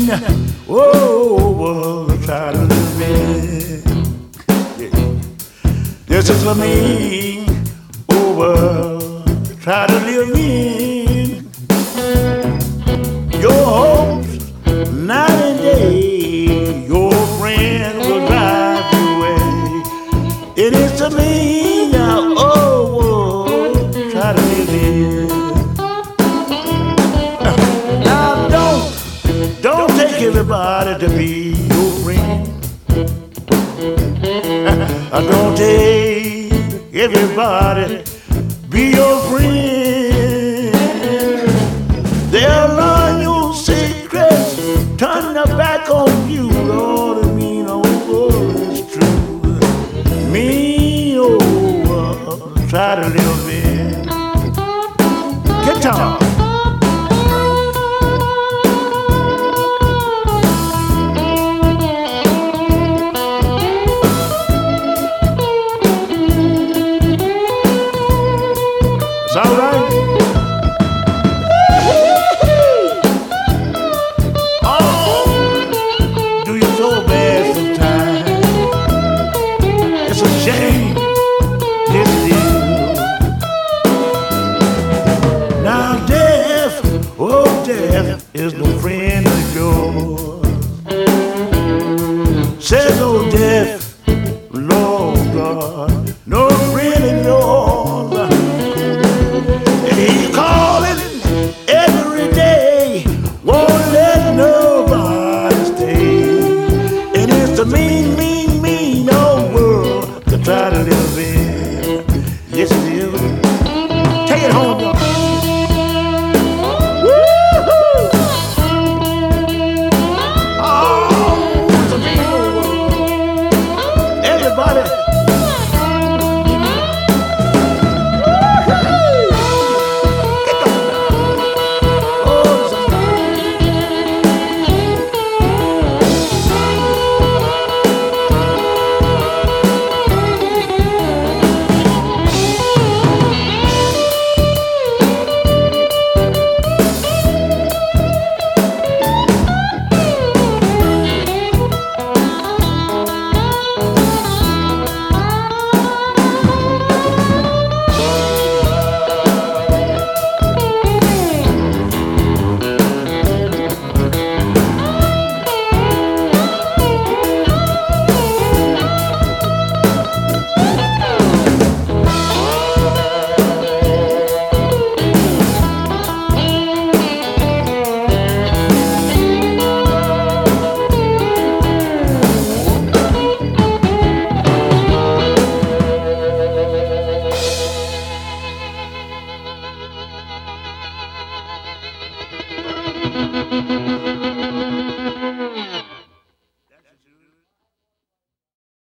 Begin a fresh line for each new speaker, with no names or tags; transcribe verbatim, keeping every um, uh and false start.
Oh, try to live it. Yeah. This is for me. Oh, try to live in your hopes night and day. Your friend will drive you away. It is to me now. Oh, try to live in. Now don't, don't take everybody to be your friend. I don't take everybody be your friend. They'll learn your secrets, turn their back on you. Lord, I mean, oh, oh, it's true. Me, oh, uh, try to live in. Guitar. It's all right. Oh, do you so bad sometimes? It's a shame. Yes, it is. Now death, oh death is no friend of yours. Says oh death, Lord God, no friend of yours. He calling every day, won't let nobody stay. And it's a mean, mean, mean old world to try to live in. Yes, it is. Take it home, y'all. Woo-hoo! Oh, it's a mean old world. Everybody. Thank you.